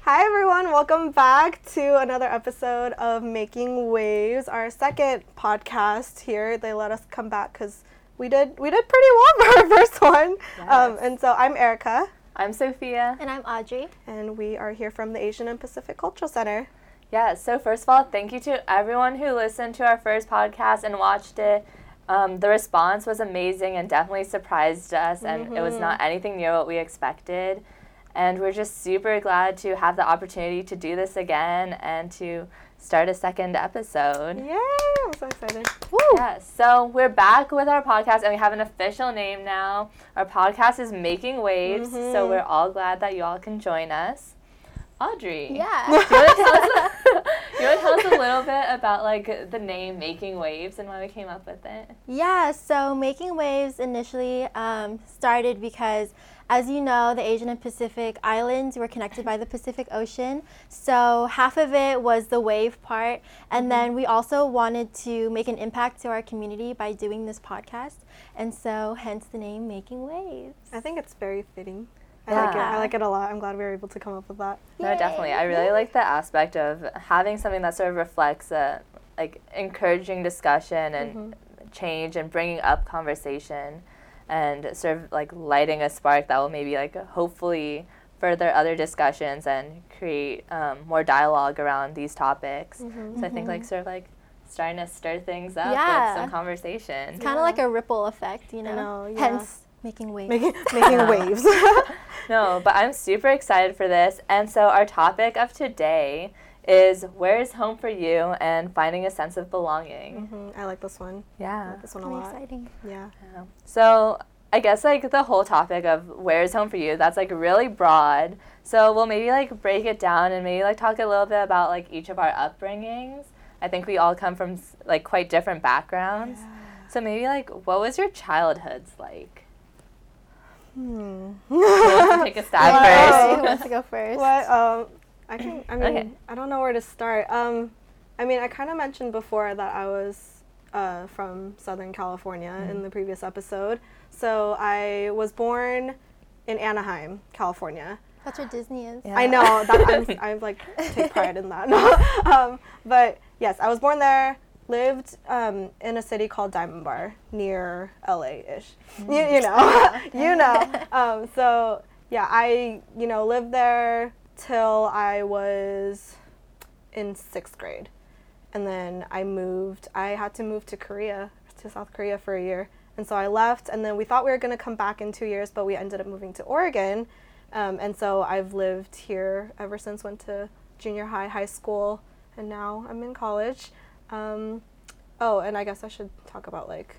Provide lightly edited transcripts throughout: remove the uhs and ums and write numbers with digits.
Hi everyone, welcome back to another episode of Making Waves, our second podcast here. They let us come back because we did pretty well for our first one. Yes. And so I'm Erica. I'm Sophia. And I'm Audrey. And we are here from the Asian and Pacific Cultural Center. Yeah, so first of all, thank you to everyone who listened to our first podcast and watched it. The response was amazing and definitely surprised us, and it was not anything near what we expected. And we're just super glad to have the opportunity to do this again and to start a second episode. Yay! I'm so excited. Woo! Yeah, so we're back with our podcast, and we have an official name now. Our podcast is Making Waves, so we're all glad that you all can join us. Audrey. Yeah. You want to tell us a little bit about like the name Making Waves and why we came up with it? Yeah, so Making Waves initially started because, as you know, the Asian and Pacific Islands were connected by the Pacific Ocean. So half of it was the wave part. And then we also wanted to make an impact to our community by doing this podcast. And so hence the name Making Waves. I think it's very fitting. Yeah. I like it a lot. I'm glad we were able to come up with that. No, definitely. I really like the aspect of having something that sort of reflects like encouraging discussion and change and bringing up conversation and sort of like lighting a spark that will maybe like hopefully further other discussions and create more dialogue around these topics. So I think like sort of like starting to stir things up with some conversation. It's kind of like a ripple effect, you know? I know, yeah. Hence Making Waves. Making waves. No, but I'm super excited for this. And so our topic of today is where is home for you and finding a sense of belonging. I like this one. I Yeah. like this one a Very lot. exciting. Yeah. So I guess like the whole topic of where is home for you, that's like really broad. So we'll maybe like break it down and maybe like talk a little bit about like each of our upbringings. I think we all come from like quite different backgrounds. Yeah. So maybe like what was your childhoods like? Hmm. Who wants to take a stab Who first? wants to go first? What? I mean, Okay. I don't know where to start. I mean, I kind of mentioned before that I was from Southern California in the previous episode. So I was born in Anaheim, California. That's where Disney is. Yeah. I know that I like take pride in that. But yes, I was born there. Lived in a city called Diamond Bar near LA-ish. You know, you know. So yeah, I lived there till I was in 6th grade, and then I had to move to South Korea for a year, and so I left, and then we thought we were going to come back in 2 years, but we ended up moving to Oregon, and so I've lived here ever since. Went to junior high school, and now I'm in college. And I guess I should talk about like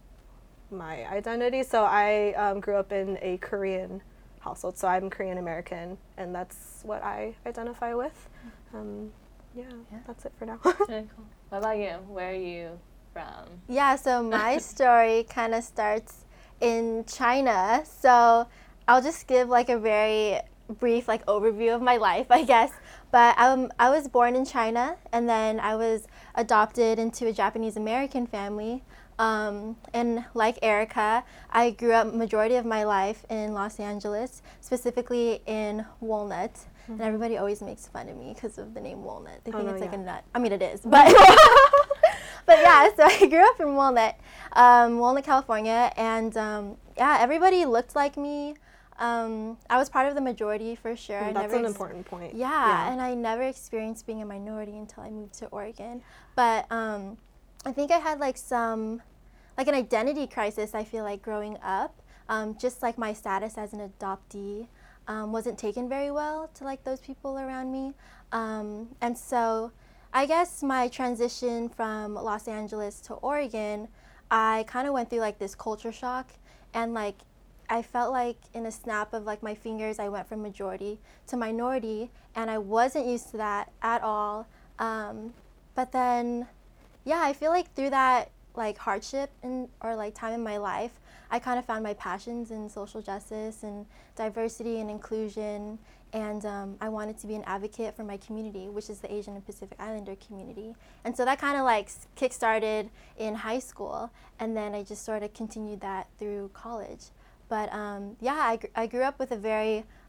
my identity. So I grew up in a Korean household, so I'm Korean American, and that's what I identify with. Yeah, that's it for now. Really cool. What about you? Where are you from? Yeah, so my story kind of starts in China. So I'll just give like a very brief like overview of my life, I guess. But I was born in China, and then I was adopted into a Japanese American family. And like Erica, I grew up majority of my life in Los Angeles, specifically in Walnut. And everybody always makes fun of me because of the name Walnut. They think it's like a nut. I mean, it is, but but yeah. So I grew up in Walnut, California, and yeah, everybody looked like me. I was part of the majority for sure. That's an important point. Yeah, and I never experienced being a minority until I moved to Oregon. But I think I had like an identity crisis, I feel like, growing up. Just like my status as an adoptee wasn't taken very well to like those people around me. And so I guess my transition from Los Angeles to Oregon, I kind of went through like this culture shock, and like I felt like in a snap of like my fingers, I went from majority to minority, and I wasn't used to that at all. But then, yeah, I feel like through that like hardship or like time in my life, I kind of found my passions in social justice and diversity and inclusion, and I wanted to be an advocate for my community, which is the Asian and Pacific Islander community. And so that kind of like kick-started in high school, and then I just sort of continued that through college. But yeah, I grew up with a very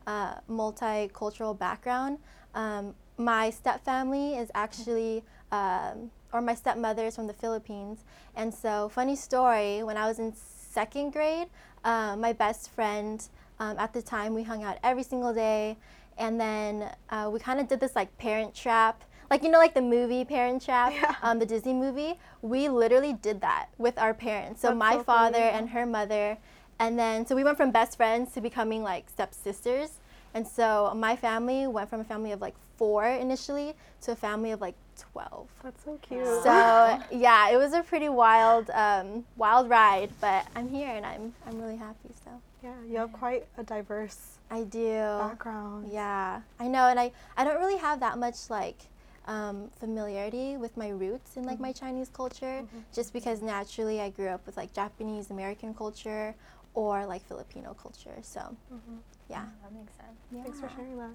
multicultural background. My stepfamily is actually, or my stepmother is from the Philippines. And so, funny story, when I was in 2nd grade, my best friend, at the time, we hung out every single day. And then we kind of did this like Parent Trap. Like, like the movie Parent Trap, the Disney movie. We literally did that with our parents. So my father and her mother. And then, so we went from best friends to becoming like stepsisters. And so my family went from a family of like 4 initially to a family of like 12. That's so cute. So yeah, it was a pretty wild ride, but I'm here and I'm really happy. So yeah, you have quite a diverse I do background. Yeah, I know, and I don't really have that much like familiarity with my roots in like my Chinese culture, just because naturally I grew up with like Japanese American culture or like Filipino culture. So yeah, that makes sense. Yeah. Thanks for sharing that.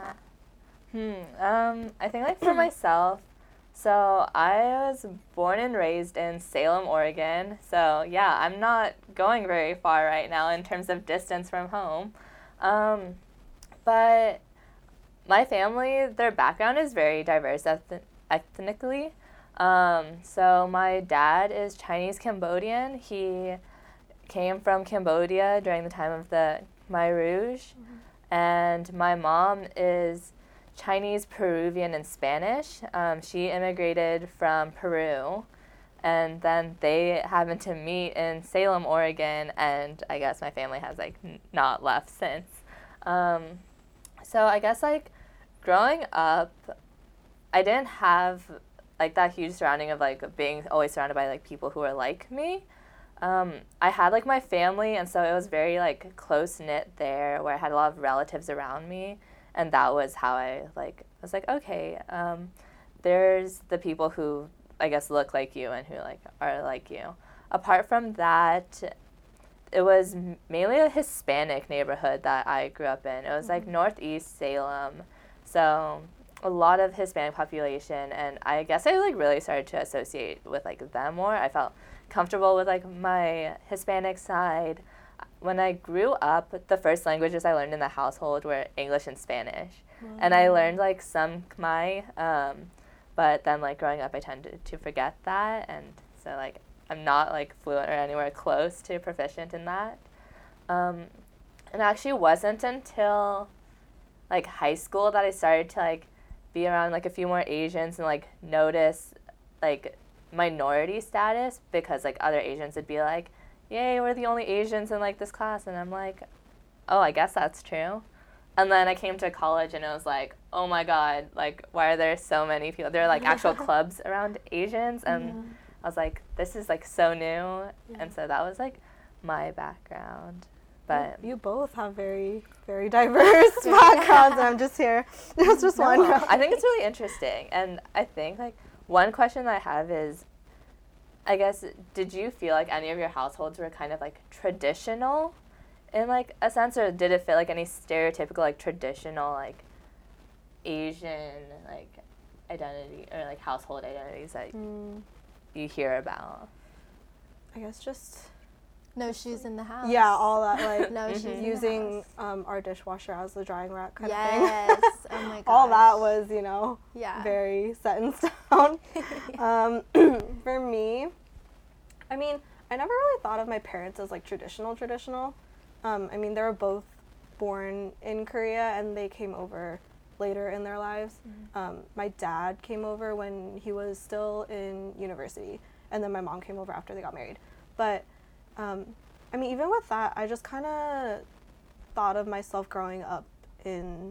Yeah. I think like for myself, so I was born and raised in Salem, Oregon. So yeah, I'm not going very far right now in terms of distance from home. But my family, their background is very diverse ethnically. So my dad is Chinese Cambodian. He came from Cambodia during the time of the Khmer Rouge. And my mom is Chinese, Peruvian, and Spanish. She immigrated from Peru. And then they happened to meet in Salem, Oregon, and I guess my family has like not left since. So I guess like growing up, I didn't have like that huge surrounding of like being always surrounded by like people who are like me. I had like my family, and so it was very like close knit there, where I had a lot of relatives around me, and that was how I was like, okay, there's the people who I guess look like you and who like are like you. Apart from that, it was mainly a Hispanic neighborhood that I grew up in. It was like Northeast Salem, so a lot of Hispanic population, and I guess I like really started to associate with like them more. I felt comfortable with like my Hispanic side. When I grew up, the first languages I learned in the household were English and Spanish, and I learned like some Khmer, but then like growing up I tended to forget that, and so like I'm not like fluent or anywhere close to proficient in that. And it actually wasn't until like high school that I started to like be around like a few more Asians and like notice like minority status, because like other Asians would be like, yay, we're the only Asians in like this class, and I'm like, oh, I guess that's true. And then I came to college and it was like, oh my god, like why are there so many people? There are like actual clubs around Asians, and I was like, this is like so new. And so that was like my background. But you both have very, very diverse backgrounds, and I'm just here. Just one. I think it's really interesting, and I think like one question I have is, I guess, did you feel like any of your households were kind of like traditional in like a sense, or did it feel like any stereotypical like traditional like Asian like identity or like household identities that you hear about? I guess just no shoes in the house. Yeah, all that like no shoes in using the house. Our dishwasher as the drying rack kind of Yes. thing. Oh my gosh. All that was, very set in stone. For me, I mean, I never really thought of my parents as like traditional. I mean, they were both born in Korea and they came over later in their lives. My dad came over when he was still in university, and then my mom came over after they got married. But I mean, even with that, I just kind of thought of myself growing up in,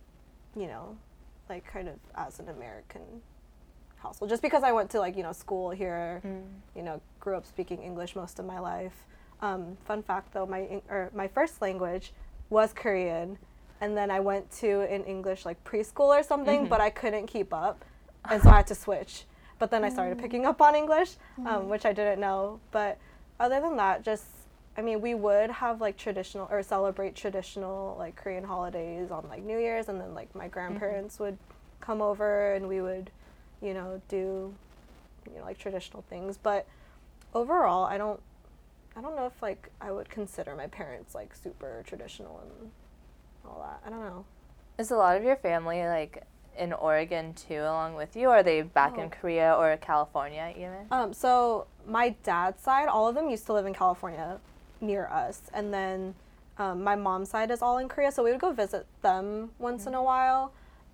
like kind of as an American household. Just because I went to like, school here, grew up speaking English most of my life. Fun fact though, my first language was Korean, and then I went to an English like preschool or something, but I couldn't keep up, and so I had to switch. But then I started picking up on English, which I didn't know. But other than that, we would have like traditional or celebrate traditional like Korean holidays on like New Year's, and then like my grandparents would come over and we would, do, like traditional things. But overall, I don't know if like I would consider my parents like super traditional all that. I don't know. Is a lot of your family like in Oregon too, along with you, or are they back in Korea or California even? So my dad's side, all of them used to live in California, near us, and then my mom's side is all in Korea. So we would go visit them once in a while,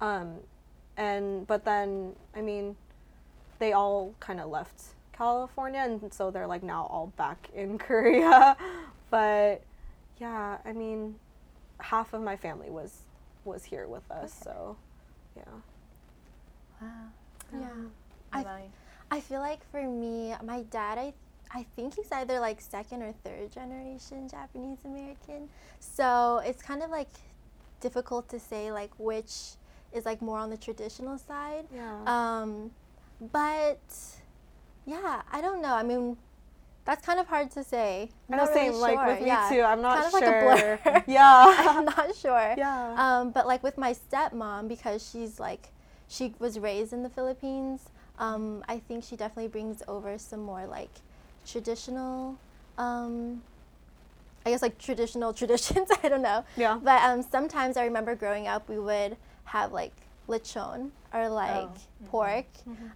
but then I mean, they all kind of left California, and so they're like now all back in Korea. But yeah, I mean, half of my family was here with us, so yeah. Wow. Yeah. I feel like for me, my dad, I think he's either like second or third generation Japanese American. So it's kind of like difficult to say like which is like more on the traditional side. Yeah. But yeah, I don't know. I mean, that's kind of hard to say. I know, same, like with me too. I'm not kind sure. Of like a blur. Yeah. I'm not sure. Yeah. But like with my stepmom, because she was raised in the Philippines, I think she definitely brings over some more like traditional, I guess like traditional traditions. I don't know. Yeah. But sometimes I remember growing up, we would have like lechon or like pork.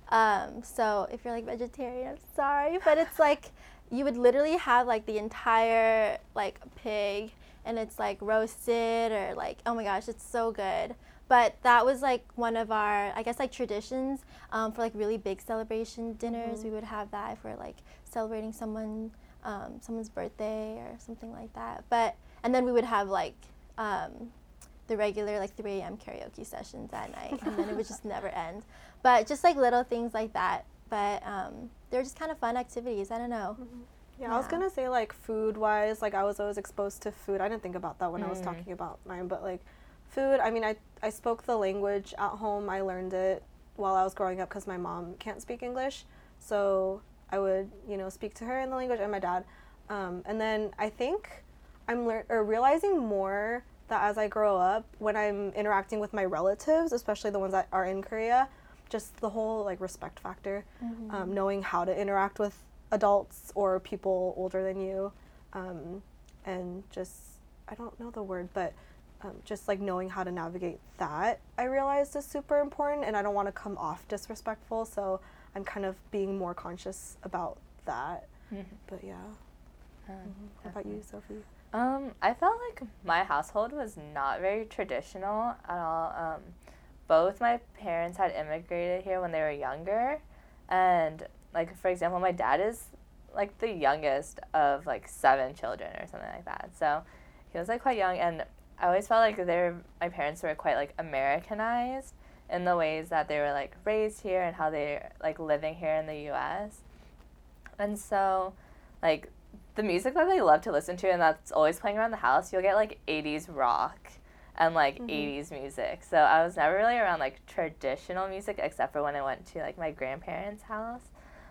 So if you're like vegetarian, I'm sorry, but it's like you would literally have like the entire like pig, and it's like roasted or like, oh my gosh, it's so good. But that was like one of our, I guess, like traditions for like really big celebration dinners. We would have that if we're like celebrating someone's birthday or something like that. And then we would have like the regular like 3 a.m. karaoke sessions at night, and then it would just never end. But just like little things like that. But they're just kind of fun activities. I don't know. Yeah, I was gonna say like food-wise, like I was always exposed to food. I didn't think about that when I was talking about mine, but like food, I mean, I spoke the language at home. I learned it while I was growing up because my mom can't speak English, so I would, speak to her in the language, and my dad. And then I think I'm realizing more that as I grow up, when I'm interacting with my relatives, especially the ones that are in Korea, just the whole like respect factor, knowing how to interact with adults or people older than you, and just, I don't know the word, but just like knowing how to navigate that, I realized is super important, and I don't want to come off disrespectful, so I'm kind of being more conscious about that. But yeah. How about you, Sophie? I felt like my household was not very traditional at all. Both my parents had immigrated here when they were younger, and like, for example, my dad is like the youngest of like 7 children or something like that. So he was like quite young, and I always felt like my parents were quite like Americanized in the ways that they were like raised here and how they're like living here in the US. And so like the music that they love to listen to and that's always playing around the house, you'll get like 80s rock and like 80s music. So I was never really around like traditional music except for when I went to like my grandparents' house.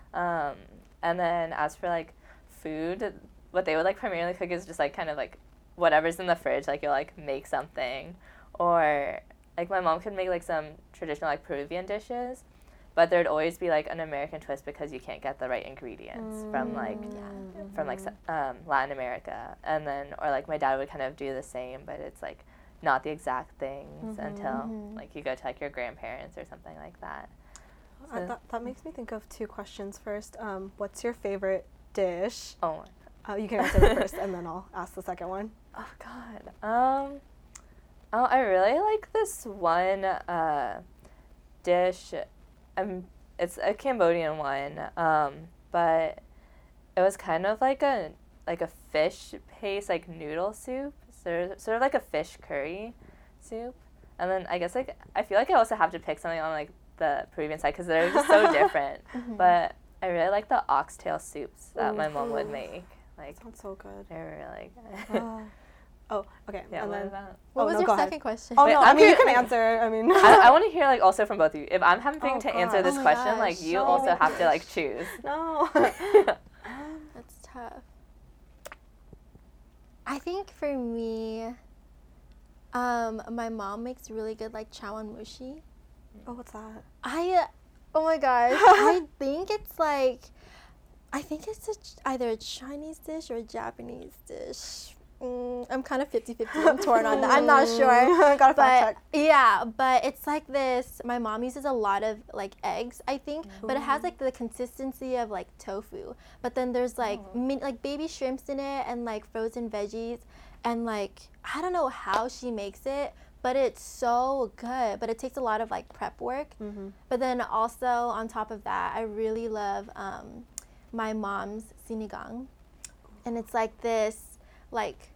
And then as for like food, what they would like primarily cook is just like kind of like whatever's in the fridge. Like you'll like make something, or like my mom could make like some traditional like Peruvian dishes, but there'd always be like an American twist because you can't get the right ingredients from like Latin America. And then or like my dad would kind of do the same, but it's like not the exact things until like you go to like your grandparents or something like that. So That makes me think of 2 questions. First, what's your favorite dish? Oh, you can answer it first, and then I'll ask the second one. Oh God. I really like this one dish. It's a Cambodian one. But it was kind of like a fish paste, like noodle soup, sort of like a fish curry soup. And then I guess like I feel like I also have to pick something on like the Peruvian side because they're just so different. But I really like the oxtail soups that my mom would make. Like, sounds so good. They were really good. Oh, okay. Yeah, and then what was your second question? Oh, Wait, no, I mean, you can answer. I mean, I want to hear like also from both of you. If I'm having to answer this Oh my question, gosh. like you also have to like choose. No. That's tough. I think for me, my mom makes really good like chawanmushi. Oh, what's that? Oh my gosh, I think it's either a Chinese dish or a Japanese dish. I'm kind of 50-50. I'm torn on that. I'm not sure. Gotta fact check. Yeah, but it's like this. My mom uses a lot of like eggs, I think, but it has like the consistency of like tofu. But then there's like like baby shrimps in it and like frozen veggies, and like I don't know how she makes it, but it's so good. But it takes a lot of like prep work. But then also on top of that, I really love my mom's sinigang, and it's like this like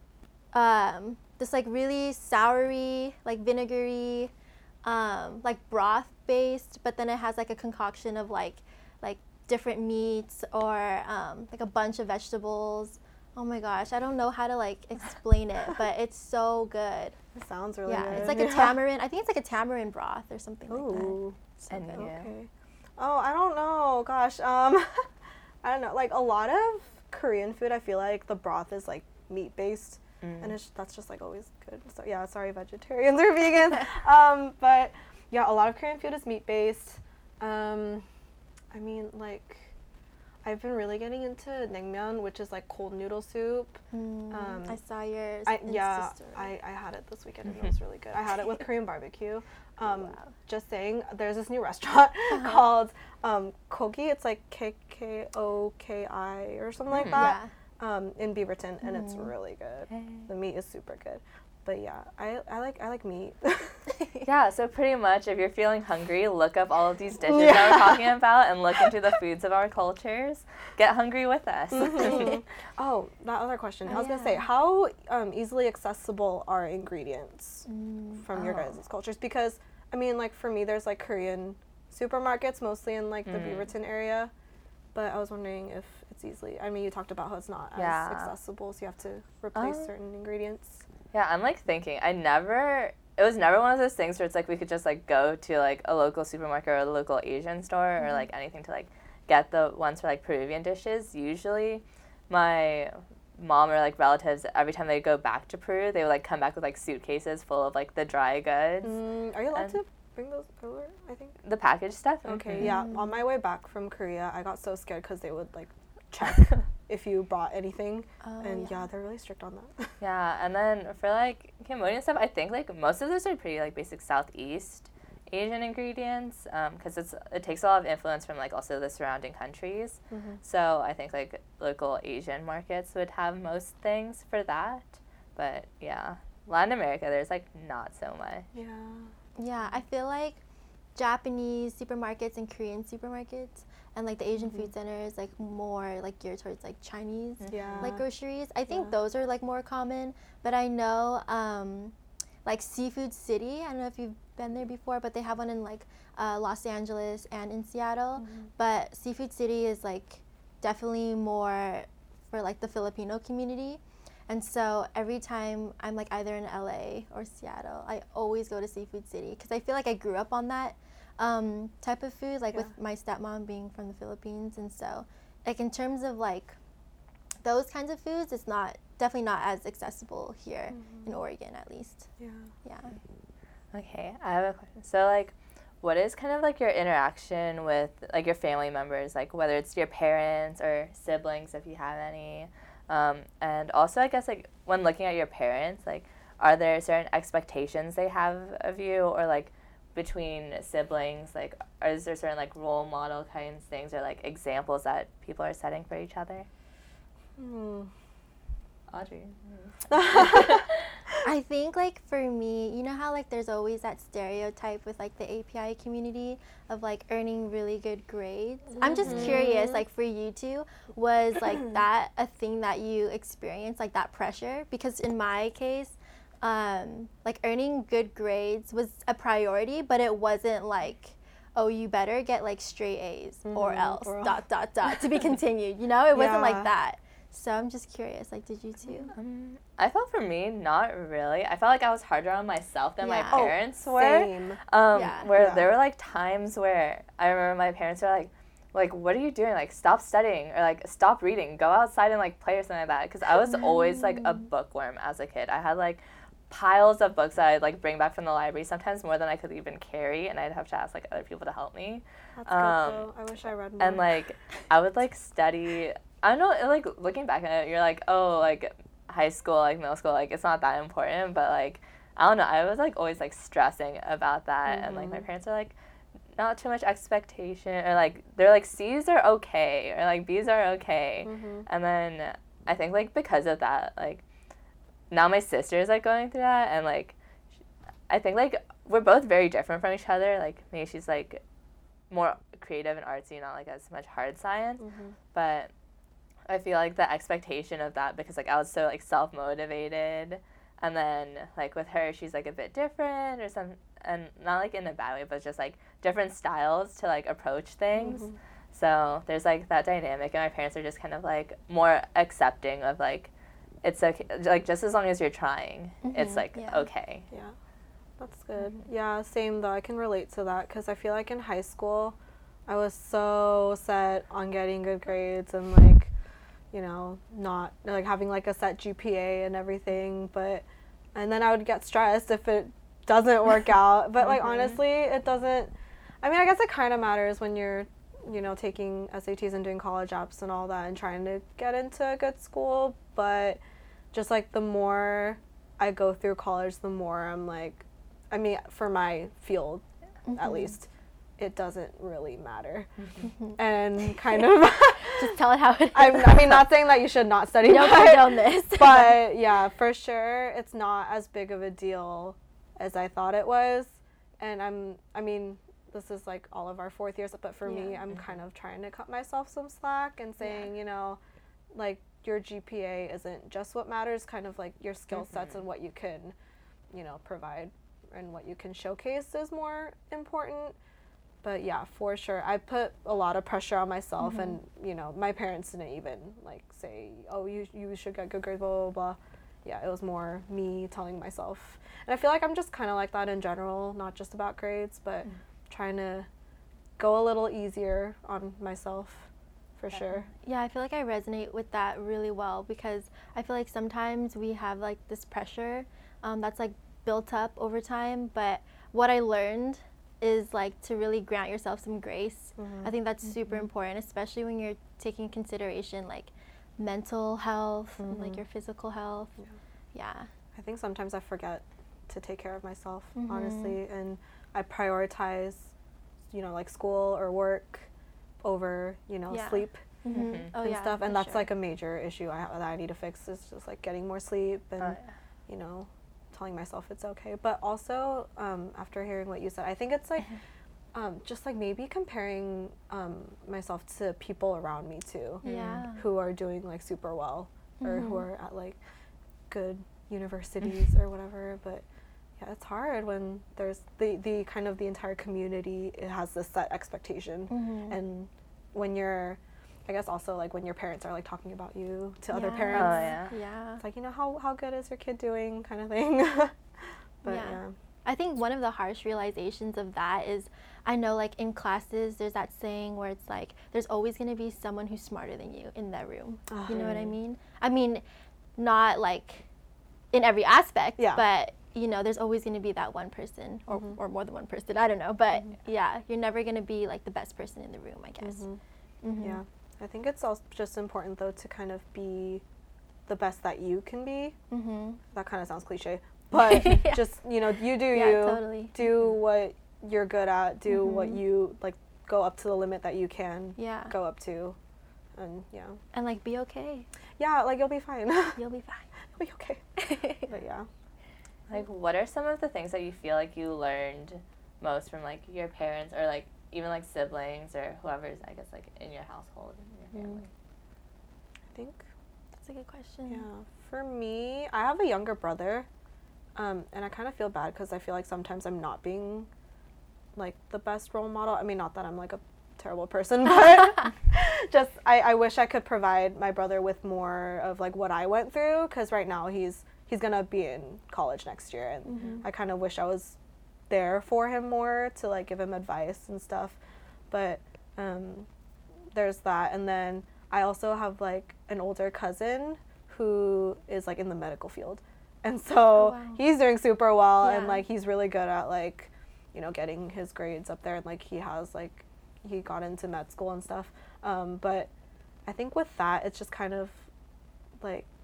this like really soury, like vinegary, like broth based, but then it has like a concoction of like different meats or like a bunch of vegetables. Oh my gosh, I don't know how to like explain it, but it's so good. It sounds really Yeah, good. it's like a tamarind. I think it's like a tamarind broth or something like that. Ooh. So And good. you? Okay. Oh, I don't know. Gosh. I don't know. Like a lot of Korean food, I feel like the broth is like meat based, and that's just like always good. So yeah, sorry vegetarians or vegans. But yeah, a lot of Korean food is meat based. I mean, like I've been really getting into naengmyeon, which is like cold noodle soup. I saw yours. I had it this weekend and it was really good. I had it with Korean barbecue. Just saying, there's this new restaurant called Kogi. It's like KKOKI or something like that. In Beaverton, and it's really good. The meat is super good. But yeah, I like meat. Yeah, so pretty much if you're feeling hungry, look up all of these dishes that we're talking about and look into the foods of our cultures. Get hungry with us. Oh, that other question. I was going to say, how easily accessible are ingredients from your guys' cultures? Because, I mean, like for me, there's like Korean supermarkets, mostly in like the Beaverton area. But I was wondering if it's easily, I mean, you talked about how it's not as accessible, so you have to replace certain ingredients. Yeah, I'm like thinking, it was never one of those things where it's like we could just like go to like a local supermarket or a local Asian store or like anything to like get the ones for like Peruvian dishes. Usually my mom or like relatives, every time they go back to Peru, they would like come back with like suitcases full of like the dry goods. Are you allowed to bring those over, I think? The packaged stuff? Okay, yeah. On my way back from Korea, I got so scared because they would like check if you brought anything. And yeah, they're really strict on that. Yeah, and then for like Cambodian stuff, I think like most of those are pretty like basic Southeast Asian ingredients because it takes a lot of influence from like also the surrounding countries. So I think like local Asian markets would have most things for that. But yeah, Latin America, there's like not so much. Yeah, I feel like Japanese supermarkets and Korean supermarkets and like the Asian food centers like more like geared towards like Chinese like groceries. I think those are like more common, but I know like Seafood City, I don't know if you've been there before, but they have one in like Los Angeles and in Seattle. But Seafood City is like definitely more for like the Filipino community. And so every time I'm like either in LA or Seattle, I always go to Seafood City because I feel like I grew up on that type of food, like with my stepmom being from the Philippines. And so like in terms of like those kinds of foods, it's definitely not as accessible here in Oregon at least. Yeah. Okay, I have a question. So like what is kind of like your interaction with like your family members, like whether it's your parents or siblings if you have any? And also, I guess, like, when looking at your parents, like, are there certain expectations they have of you or, like, between siblings? Like, is there certain, like, role model kinds of things or, like, examples that people are setting for each other? Audrey. I think, like, for me, you know how, like, there's always that stereotype with, like, the API community of, like, earning really good grades? I'm just curious, like, for you two, was, like, that a thing that you experienced, like, that pressure? Because in my case, like, earning good grades was a priority, but it wasn't, like, oh, you better get, like, straight A's or else, ... to be continued, you know? It wasn't like that. So I'm just curious, like, did you too? I felt for me, not really. I felt like I was harder on myself than my parents were. Same. Where there were, like, times where I remember my parents were like, what are you doing? Like, stop studying or, like, stop reading. Go outside and, like, play or something like that. Because I was always, like, a bookworm as a kid. I had, like, piles of books that I'd, like, bring back from the library, sometimes more than I could even carry, and I'd have to ask, like, other people to help me. That's good, though. I wish I read more. And, like, I would, like, study... I don't know, like, looking back at it, you're like, oh, like, high school, like middle school, like it's not that important, but like I don't know, I was like always like stressing about that, and like my parents are like, not too much expectation, or like they're like C's are okay, or like B's are okay, and then I think like because of that, like now my sister is like going through that, and like I think like we're both very different from each other. Like maybe she's like more creative and artsy, not like as much hard science, but I feel like the expectation of that, because like I was so like self-motivated, and then like with her she's like a bit different or some, and not like in a bad way, but just like different styles to like approach things. So there's like that dynamic, and my parents are just kind of like more accepting of like it's okay, like just as long as you're trying, it's like okay. Yeah, that's good. Yeah, same though. I can relate to that because I feel like in high school I was so set on getting good grades and like, you know, not like having like a set GPA and everything, and then I would get stressed if it doesn't work out. But like honestly, it doesn't. I mean, I guess it kind of matters when you're, you know, taking SATs and doing college apps and all that and trying to get into a good school. But just like the more I go through college, the more I'm like, I mean, for my field at least, it doesn't really matter. And kind of just tell it how it is. I mean, not saying that you should not study, don't condone this. But yeah, for sure, it's not as big of a deal as I thought it was. And I mean, this is like all of our fourth years, but for me, I'm kind of trying to cut myself some slack and saying, you know, like your GPA isn't just what matters, kind of like your skill sets and what you can, you know, provide and what you can showcase is more important. But yeah, for sure, I put a lot of pressure on myself, and you know, my parents didn't even like say, "Oh, you should get good grades," blah blah blah. Yeah, it was more me telling myself, and I feel like I'm just kind of like that in general, not just about grades, but trying to go a little easier on myself, for sure. Yeah, I feel like I resonate with that really well because I feel like sometimes we have like this pressure that's like built up over time, but what I learned is like to really grant yourself some grace. I think that's super important, especially when you're taking consideration like mental health and like your physical health. Yeah. I think sometimes I forget to take care of myself, honestly, and I prioritize, you know, like school or work over, you know, sleep and stuff, and that's like a major issue that I need to fix, is just like getting more sleep and you know, telling myself it's okay. But also, after hearing what you said, I think it's like just like maybe comparing myself to people around me too, who are doing like super well or who are at like good universities or whatever. But yeah, it's hard when there's the kind of the entire community, it has this set expectation, and when you're, I guess also like when your parents are like talking about you to other parents, it's like, you know, how good is your kid doing, kind of thing. But yeah, I think one of the harsh realizations of that is, I know like in classes there's that saying where it's like there's always going to be someone who's smarter than you in that room. You know what I mean? I mean, not like in every aspect, but you know, there's always going to be that one person or more than one person, I don't know, but yeah, you're never going to be like the best person in the room, I guess. Yeah, I think it's also just important though to kind of be the best that you can be. That kind of sounds cliche, but just, you know, you do you, do what you're good at, do what you like, go up to the limit that you can go up to, and and like be okay. Yeah, like you'll be fine. You'll be fine. You'll be okay. But yeah. Like, what are some of the things that you feel like you learned most from like your parents, or like even like siblings or whoever's, I guess, like in your household, in your family? I think that's a good question. Yeah, for me, I have a younger brother, and I kind of feel bad because I feel like sometimes I'm not being like the best role model. I mean, not that I'm like a terrible person, but just I wish I could provide my brother with more of like what I went through, because right now he's gonna be in college next year, and I kind of wish I was there for him more to like give him advice and stuff. But there's that, and then I also have like an older cousin who is like in the medical field, and so he's doing super well, and like he's really good at like, you know, getting his grades up there, and like he got into med school and stuff. But I think with that, it's just kind of like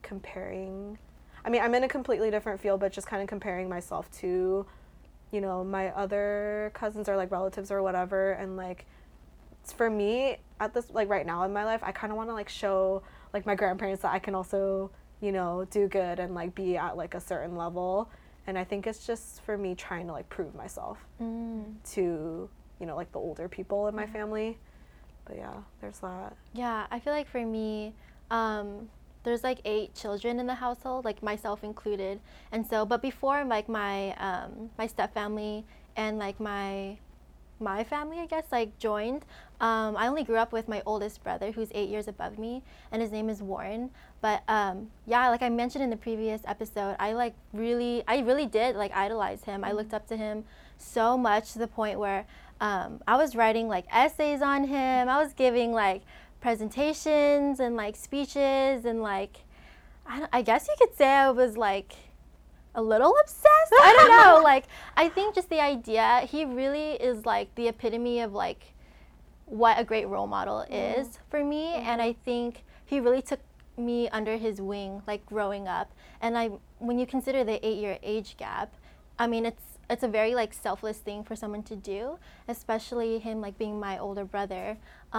comparing, I mean, I'm in a completely different field, but just kind of comparing myself to, you know, my other cousins or like relatives or whatever. And like, for me at this, like right now in my life, I kind of want to like show like my grandparents that I can also, you know, do good and like be at like a certain level. And I think it's just for me trying to like prove myself to, you know, like the older people in my family. But yeah, there's that. Yeah, I feel like for me, there's like 8 children in the household, like myself included. And so, but before like my my step family and like my family, I guess, like joined, I only grew up with my oldest brother, who's 8 years above me, and his name is Warren. But yeah, like I mentioned in the previous episode, I really did like idolize him. I looked up to him so much to the point where I was writing like essays on him. I was giving like presentations and like speeches, and like I guess you could say I was like a little obsessed. I don't know. Like, I think just the idea, he really is like the epitome of like what a great role model is for me. And I think he really took me under his wing, like growing up. And when you consider the 8-year age gap, I mean, it's a very like selfless thing for someone to do, especially him like being my older brother.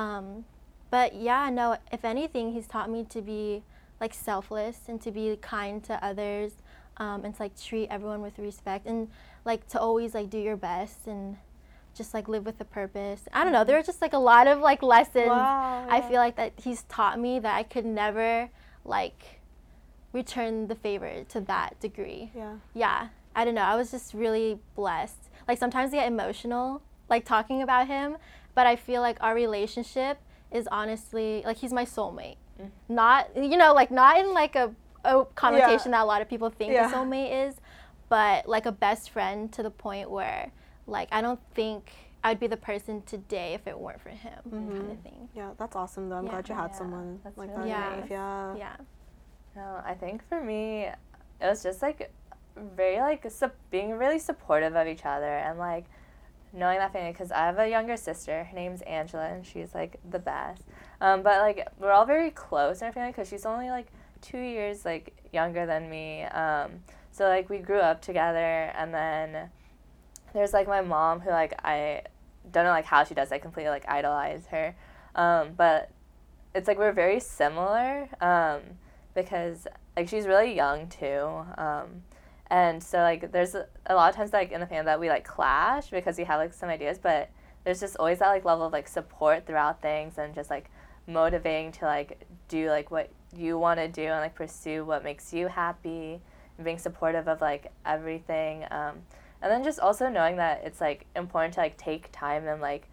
But yeah, no, if anything, he's taught me to be like selfless and to be kind to others. And to like treat everyone with respect, and like to always like do your best and just like live with a purpose. I don't know, there are just like a lot of like lessons I feel like that he's taught me that I could never like return the favor to that degree. Yeah, I don't know, I was just really blessed. Like sometimes I get emotional like talking about him, but I feel like our relationship is honestly like he's my soulmate. Not, you know, like not in like a connotation that a lot of people think a soulmate is, but like a best friend to the point where like I don't think I'd be the person today if it weren't for him, kind of thing. Yeah, that's awesome though. I'm glad you had someone like really that in nice. your life. No, I think for me, it was just like very like being really supportive of each other and like knowing that family, because I have a younger sister. Her name's Angela, and she's like the best. But like we're all very close in our family because she's only like 2 years like younger than me. So like we grew up together, and then there's like my mom who like I don't know like how she does. I completely like idolize her. But it's like we're very similar because like she's really young too. And so like there's a lot of times like in the family that we like clash because we have like some ideas, but there's just always that like level of like support throughout things and just like motivating to like do like what you want to do and like pursue what makes you happy and being supportive of like everything, and then just also knowing that it's like important to like take time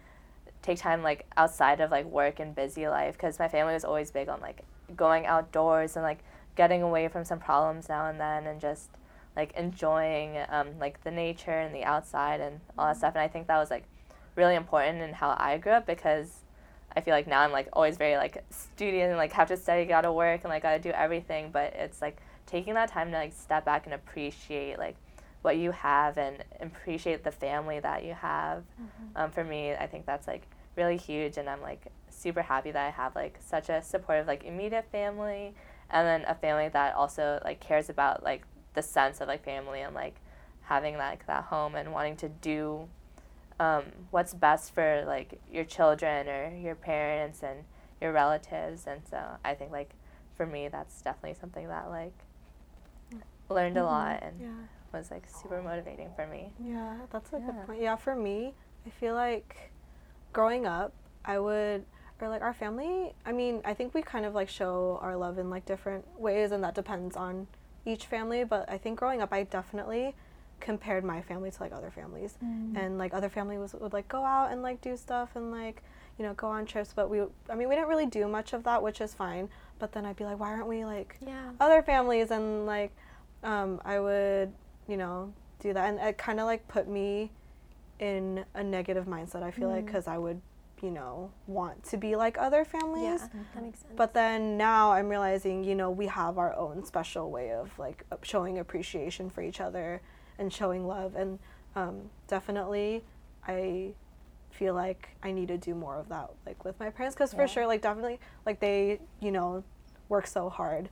like outside of like work and busy life, because my family was always big on like going outdoors and like getting away from some problems now and then and just like enjoying like the nature and the outside and all that stuff. And I think that was like really important in how I grew up, because I feel like now I'm like always very like studious and like have to study, gotta work, and like gotta do everything. But it's like taking that time to like step back and appreciate like what you have and appreciate the family that you have. For me, I think that's like really huge, and I'm like super happy that I have like such a supportive like immediate family, and then a family that also like cares about like the sense of like family and like having like that home and wanting to do what's best for like your children or your parents and your relatives. And so I think like for me that's definitely something that like learned a lot and was like super motivating for me. Yeah, that's a good point. Yeah, for me, I feel like growing up, our family, I mean, I think we kind of like show our love in like different ways, and that depends on each family, but I think growing up I definitely compared my family to like other families, and like other families would like go out and like do stuff and like, you know, go on trips, but we didn't really do much of that, which is fine. But then I'd be like, why aren't we like other families? And like I would, you know, do that, and it kind of like put me in a negative mindset, I feel like, because I would, you know, want to be like other families. That makes sense. But then now I'm realizing, you know, we have our own special way of like showing appreciation for each other and showing love, and definitely I feel like I need to do more of that like with my parents, because for sure like definitely like they, you know, work so hard,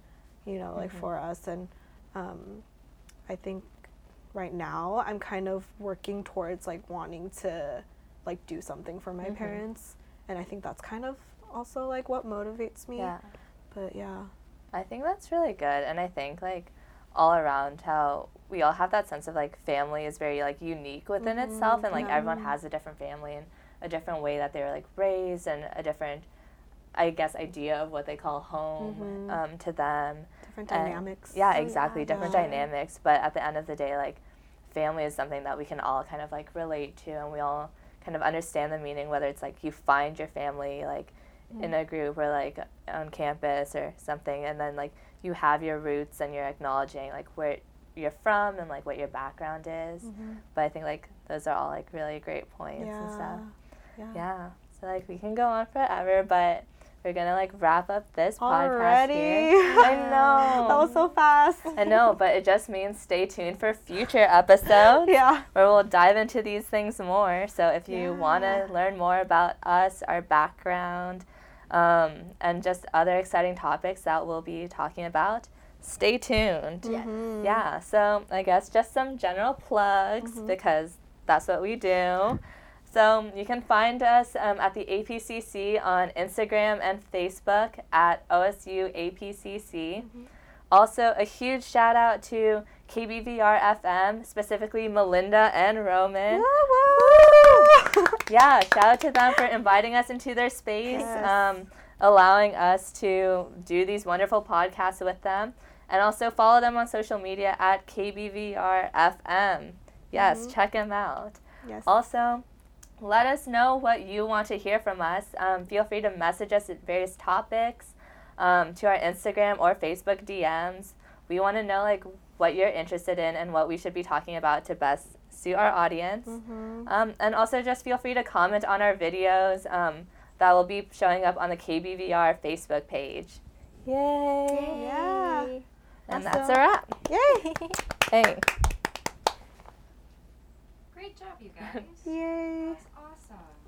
you know, like for us. And I think right now I'm kind of working towards like wanting to like do something for my parents, and I think that's kind of also like what motivates me. Yeah. But yeah. I think that's really good, and I think like all around how we all have that sense of like family is very like unique within itself, and like everyone has a different family and a different way that they were like raised and a different, I guess, idea of what they call home to them. Different dynamics. Yeah, exactly, different dynamics. But at the end of the day, like family is something that we can all kind of like relate to, and we all kind of understand the meaning, whether it's like you find your family like in a group or like on campus or something, and then like you have your roots and you're acknowledging like where you're from and like what your background is. But I think like those are all like really great points and stuff. Yeah. So like we can go on forever, but we're gonna like wrap up this podcast here. I know. That was so fast. I know, but it just means stay tuned for future episodes. Where we'll dive into these things more. So if you want to learn more about us, our background, and just other exciting topics that we'll be talking about, stay tuned. Yeah, so I guess just some general plugs because that's what we do. So you can find us at the APCC on Instagram and Facebook at OSU APCC. Also, a huge shout out to KBVR FM, specifically Melinda and Roman. Yeah, shout out to them for inviting us into their space, allowing us to do these wonderful podcasts with them. And also follow them on social media at KBVR FM. Yes, check them out. Also, let us know what you want to hear from us. Feel free to message us at various topics to our Instagram or Facebook DMs. We want to know like what you're interested in and what we should be talking about to best suit our audience. And also just feel free to comment on our videos that will be showing up on the KBVR Facebook page. Yay! Yeah. And that's a wrap. Yay! Thanks. Great job, you guys. Yay! That's awesome.